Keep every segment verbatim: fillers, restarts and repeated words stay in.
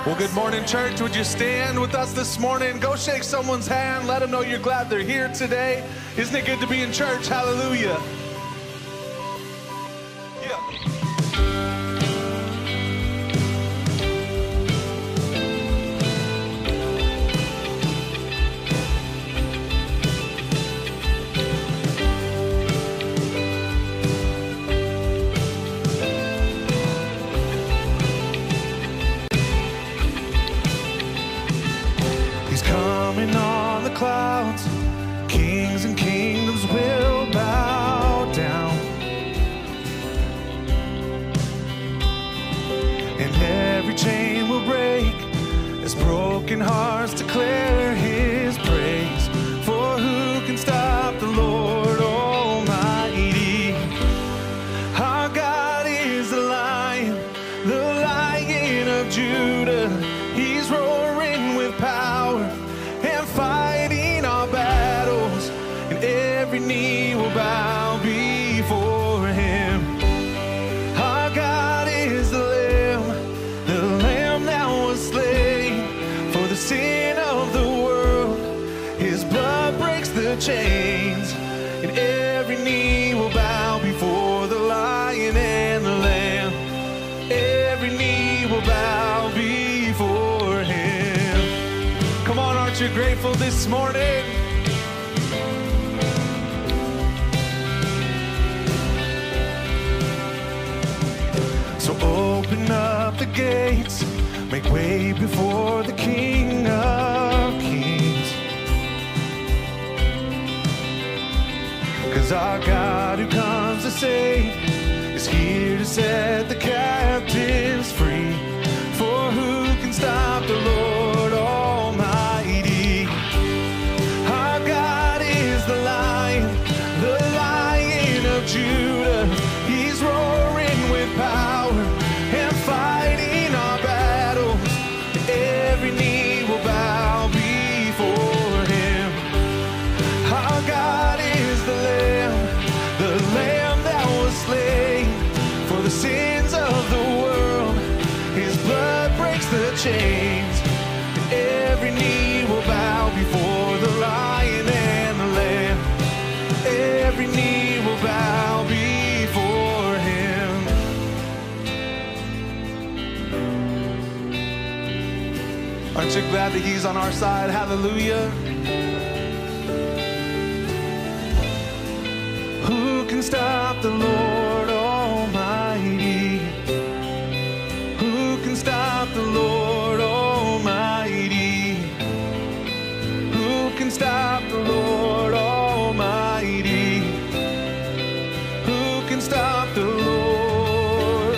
Well, good morning, church. Would you stand with us this morning? Go shake someone's hand. Let them know you're glad they're here today. Isn't it good to be in church? Hallelujah. Yeah. Clouds, kings and kingdoms will bow down, and every chain will break as broken hearts declare his praise. For who can stop the Lord Almighty? Our God is the Lion, the Lion of Judah. He's roaring with power and fighting our battles, and every knee will bow before him. Our God is the Lamb, the Lamb that was slain for the sin of the world. His blood breaks the chains, and every knee will bow before the Lion and the Lamb. Every knee will bow before him. Come on, aren't you grateful this morning? So open up the gates, make way before the King of Kings. 'Cause our God who comes to save is here to set the captives free. For who can stop the Lord Almighty? Our God is the Lion, the Lion of Judah. He's roaring with power and fighting our battles. Every knee will bow before him. Our God is the Lamb, the Lamb that was slain for the sins of the world. His blood breaks the chains, and every knee will bow before the Lion and the Lamb. Every knee will bow before him. Aren't you glad that he's on our side? Hallelujah. Who can stop the Lord Almighty? Who can stop the Lord Almighty? Who can stop the Lord Almighty? Who can stop the Lord?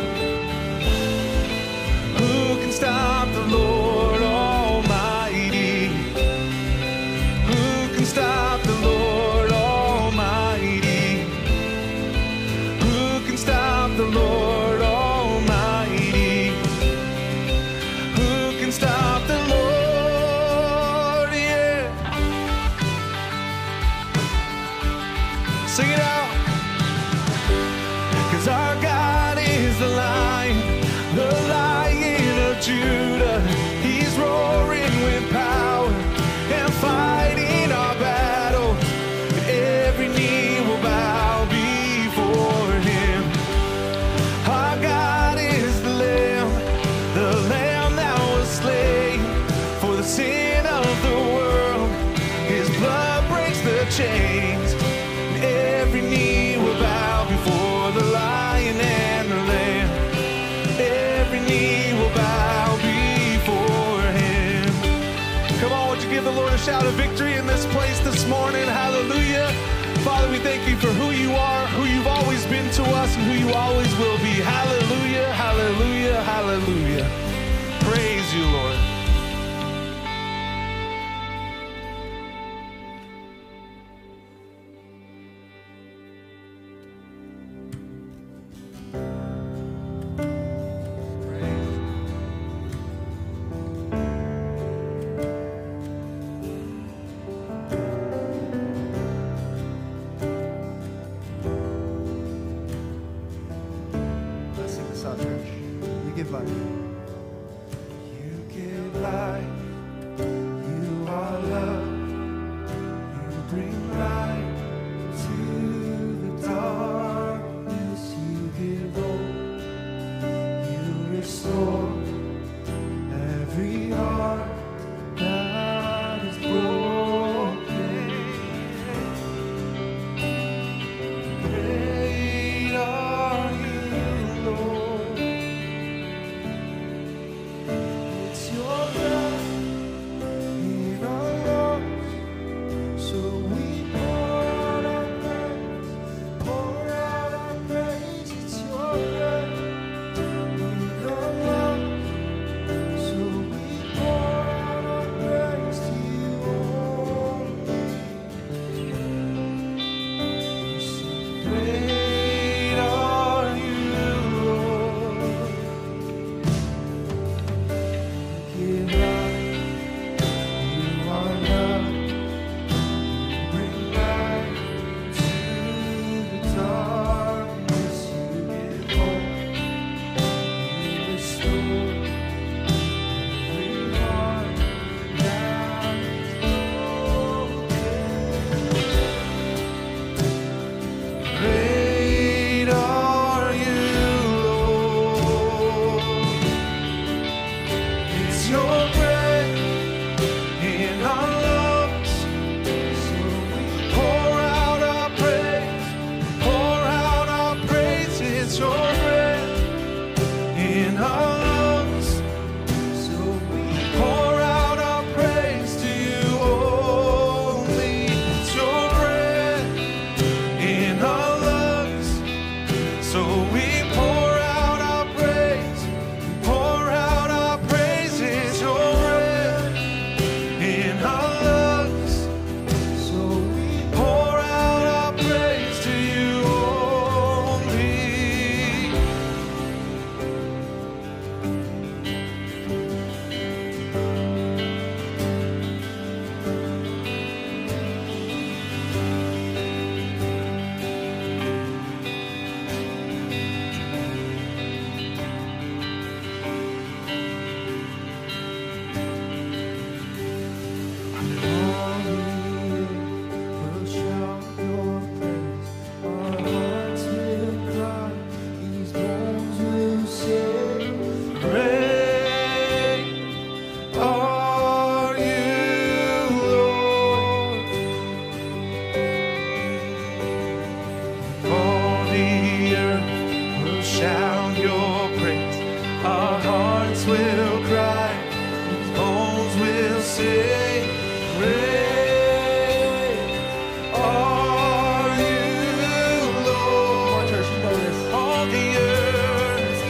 Who can stop the Lord Almighty? Who can stop the Lord Almighty? Who can stop the Lord Almighty? Who can stop the Lord? Yeah. Sing it out. 'Cause our God is the Lion, the Lion of Judah. He's roaring with power and fighting our battles, and every knee will bow before him. Our God is the Lamb, the Lamb that was slain for the sin of the world. His blood breaks the chains, and every knee will bow before the Lion and the Lamb. Every knee will bow before him. Come on, would you give the Lord a shout of victory in this place this morning? Hallelujah. Father, we thank you for who you are, who you've always been to us, and who you always will be. Hallelujah, hallelujah, hallelujah. Praise you, Lord. Let's sing this out, church. You give life. your breath in our lungs. So we pour out our praise, pour out our praise. It's your breath in our lungs. So we pour out our praise to you only. It's your breath in our lungs. So we pour out our praise, pour out our praise. It's your breath in our lungs. So we pour out our praise to you only. Shout your praise, our hearts will cry, these bones will sing. Great are you, Lord. All the earth,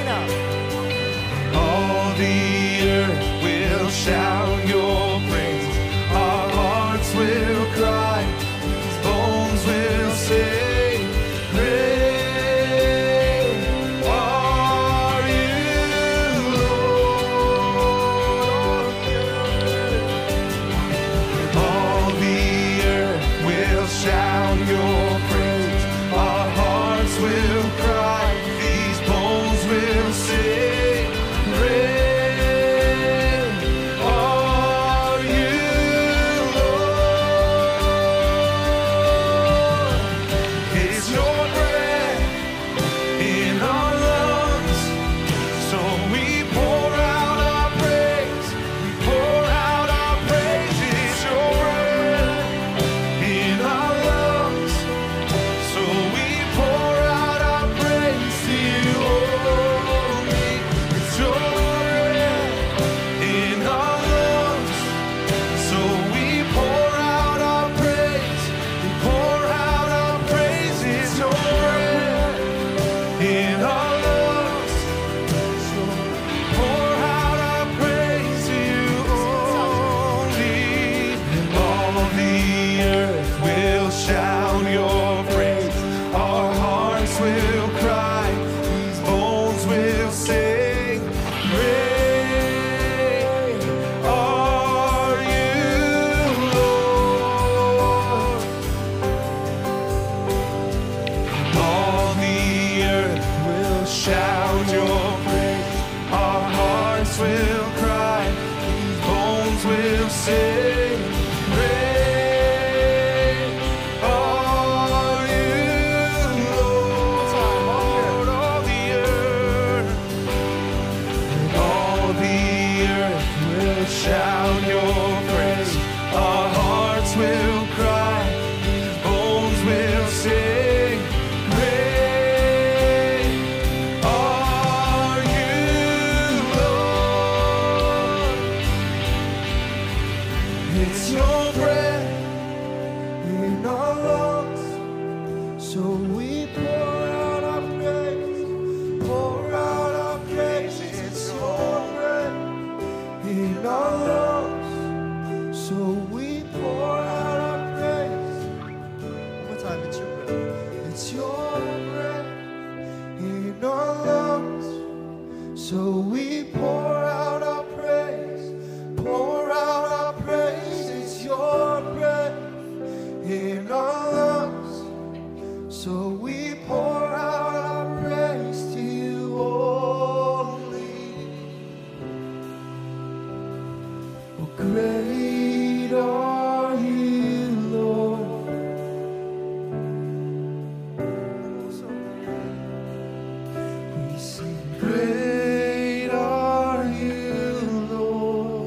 all the earth will shout your praise, our hearts will cry, these bones will sing. Shout your praise, our hearts will cry, these bones will sing. Great are you, Lord. It's your breath in our lungs, so we pour out our praise, we pour out our praise. It's your breath in our lungs, so we pour out our praise to you only. It's your breath in our lungs, so we pour out our praise, we pour out our praise. It's your breath in our lungs, so we pour out our praise to you only. All the earth will shout your praise, our hearts will cry, these bones will sing. Great are you, Lord. All the earth will shout your praise, our hearts will cry, these bones will sing. Great are you, Lord. All the earth, all the earth will shout your praise, our hearts will cry, these bones will sing. Great are you, Lord. It's your breath in our lungs, so we pour out our praise, pour out our praise. It's your breath in our lungs, so we pour out our praise. One more time, it's your breath. It's your breath in our lungs, so we pour out our praise, pour out our praise. It's your breath in our lungs, so we pour out our praise to you only. Oh, great are you, Lord. We sing, great are you, Lord.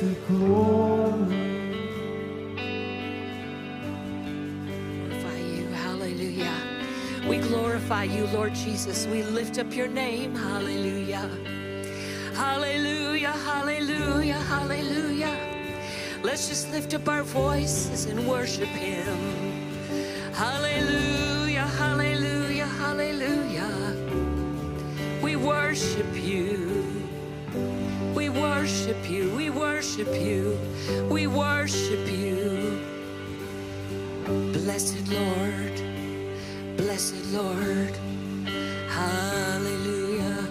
the glory. Glorify you, hallelujah. We glorify you, Lord Jesus. We lift up your name, hallelujah. Hallelujah, hallelujah, hallelujah. Let's just lift up our voices and worship him. Hallelujah, hallelujah, hallelujah. We worship you. We worship you. We worship you. We worship you. Blessed Lord. Blessed Lord. Hallelujah.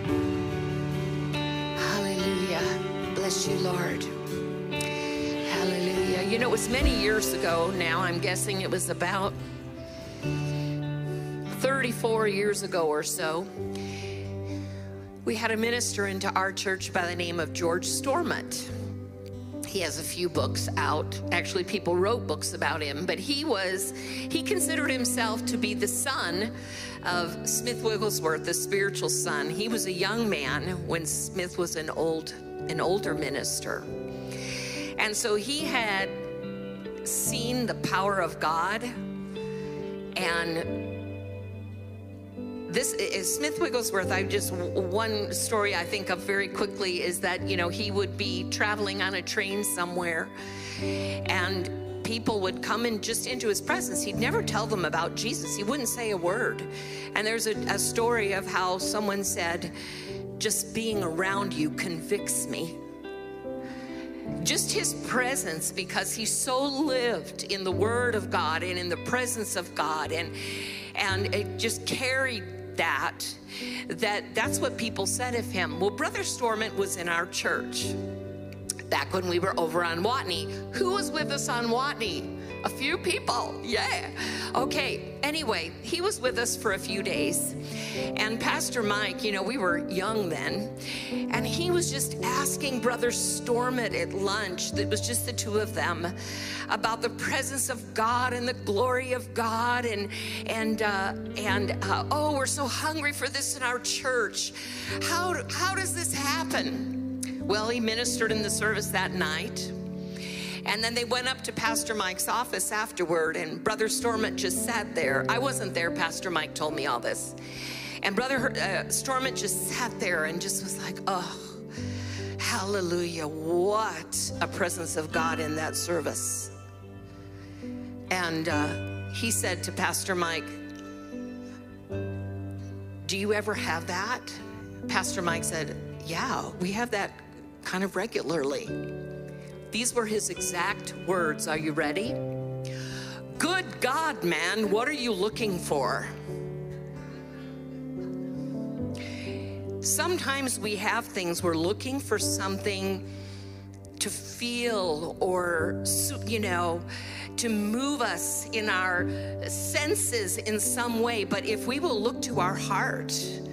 Hallelujah. Bless you, Lord. Hallelujah. You know, it was many years ago now. I'm guessing it was about thirty-four years ago or so. We had a minister into our church by the name of George Stormont. He has a few books out. Actually, people wrote books about him, but he was, he considered himself to be the son of Smith Wigglesworth, the spiritual son. He was a young man when Smith was an old, an older minister. And so he had seen the power of God. And this is Smith Wigglesworth. I just, one story I think of very quickly is that, you know, he would be traveling on a train somewhere and people would come in just into his presence. He'd never tell them about Jesus. He wouldn't say a word. And there's a, a story of how someone said, just being around you convicts me. Just his presence, because he so lived in the Word of God and in the presence of God, and and it just carried that, that that's what people said of him. Well, Brother Stormont was in our church back when we were over on Watney. Who was with us on Watney? A few people, yeah. Okay, anyway, he was with us for a few days. And Pastor Mike, you know, we were young then, and he was just asking Brother Stormont at lunch, it was just the two of them, about the presence of God and the glory of God, and and uh, and uh, oh, we're so hungry for this in our church. How how does this happen? Well, he ministered in the service that night. And then they went up to Pastor Mike's office afterward, and Brother Stormont just sat there. I wasn't there. Pastor Mike told me all this. And Brother uh, Stormont just sat there and just was like, oh, hallelujah. What a presence of God in that service. And uh, he said to Pastor Mike, do you ever have that? Pastor Mike said, yeah, we have that kind of regularly. These were his exact words. Are you ready? Good God, man, what are you looking for? Sometimes we have things, we're looking for something to feel or, you know, to move us in our senses in some way. But if we will look to our heart,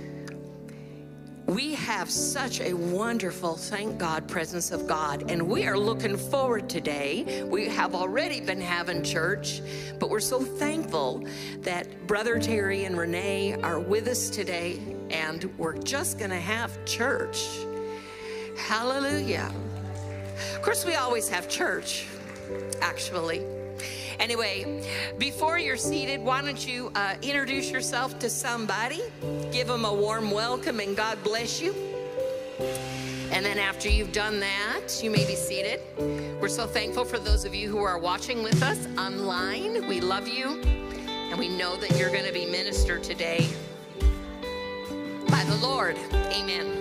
we have such a wonderful, thank God, presence of God. And we are looking forward today. We have already been having church, but we're so thankful that Brother Terry and Renee are with us today, and we're just going to have church. Hallelujah. Of course, we always have church, actually. Anyway, before you're seated, why don't you uh, introduce yourself to somebody, give them a warm welcome, and God bless you. And then after you've done that, you may be seated. We're so thankful for those of you who are watching with us online. We love you, and we know that you're going to be ministered today by the Lord. Amen.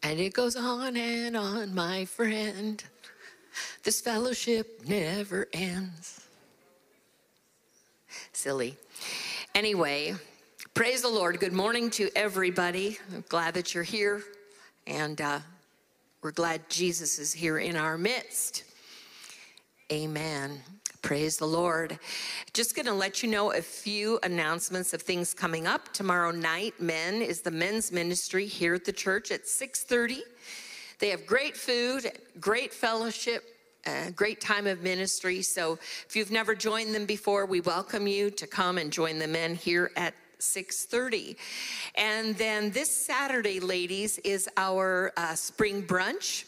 And it goes on and on, my friend. This fellowship never ends. Silly. Anyway, praise the Lord. Good morning to everybody. I'm glad that you're here. And uh, we're glad Jesus is here in our midst. Amen. Praise the Lord. Just going to let you know a few announcements of things coming up. Tomorrow night, men is the men's ministry here at the church at six thirty. They have great food, great fellowship, a great time of ministry. So if you've never joined them before, we welcome you to come and join the men here at six thirty. And then this Saturday, ladies, is our uh, spring brunch.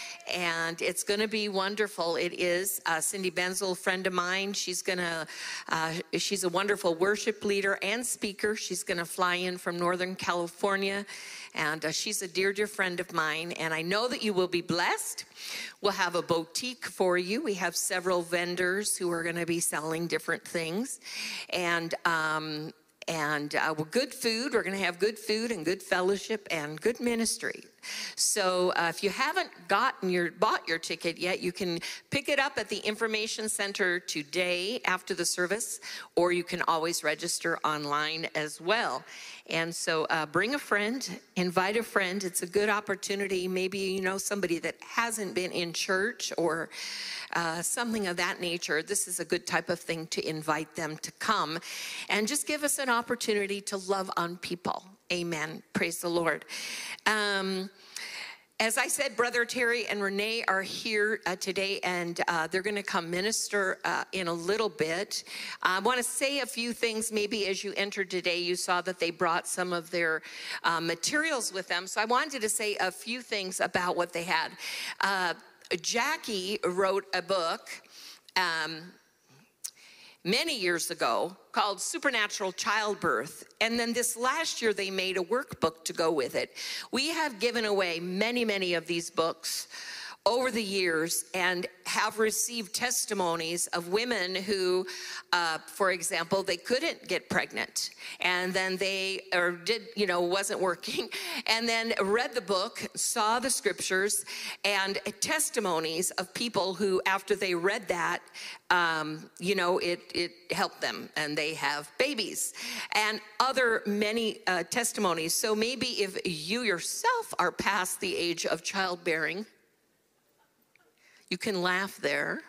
And it's going to be wonderful. It is uh, Cindy Benzel, friend of mine. She's going to, uh, she's a wonderful worship leader and speaker. She's going to fly in from Northern California. And uh, she's a dear, dear friend of mine. And I know that you will be blessed. We'll have a boutique for you. We have several vendors who are going to be selling different things. And, um, And uh, well, good food. We're going to have good food and good fellowship and good ministry. So uh, if you haven't gotten your bought your ticket yet, you can pick it up at the information center today after the service, or you can always register online as well. And so uh, bring a friend, invite a friend. It's a good opportunity. Maybe you know somebody that hasn't been in church or uh, something of that nature. This is a good type of thing to invite them to come and just give us an opportunity to love on people. Amen. Praise the Lord. Um, As I said, Brother Terry and Renee are here uh, today, and uh, they're going to come minister uh, in a little bit. I want to say a few things. Maybe as you entered today, you saw that they brought some of their uh, materials with them. So I wanted to say a few things about what they had. Uh, Jackie wrote a book um, many years ago called Supernatural Childbirth. And then this last year, they made a workbook to go with it. We have given away many, many of these books over the years and have received testimonies of women who, uh, for example, they couldn't get pregnant, and then they, or did, you know, wasn't working, and then read the book, saw the scriptures, and testimonies of people who, after they read that, um, you know, it, it helped them, and they have babies, and other many uh, testimonies. So maybe if you yourself are past the age of childbearing, you can laugh there.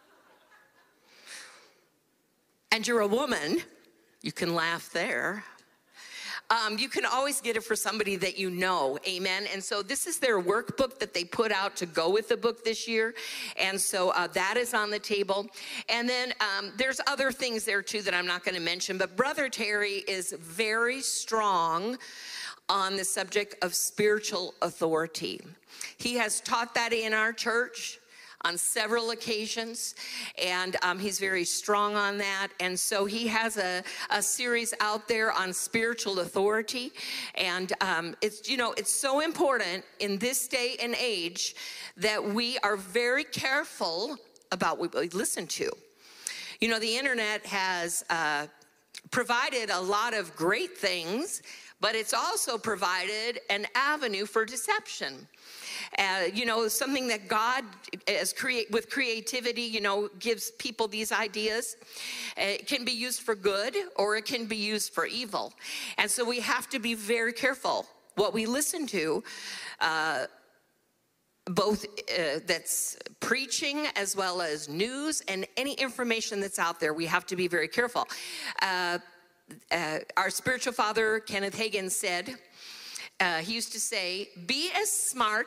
And you're a woman, you can laugh there. Um, you can always get it for somebody that you know, amen? And so this is their workbook that they put out to go with the book this year. And so uh, that is on the table. And then um, there's other things there too that I'm not gonna mention, but Brother Terry is very strong on the subject of spiritual authority. He has taught that in our church on several occasions, and um, he's very strong on that. And so he has a, a series out there on spiritual authority. And um, it's, you know, it's so important in this day and age that we are very careful about what we listen to. You know, the internet has uh, provided a lot of great things, but it's also provided an avenue for deception. Uh, you know, something that God, as create with creativity, you know, gives people these ideas. Uh, it can be used for good, or it can be used for evil. And so we have to be very careful what we listen to, uh, both uh, that's preaching as well as news and any information that's out there. We have to be very careful. Uh, uh, our spiritual father, Kenneth Hagin, said, Uh, he used to say, be as smart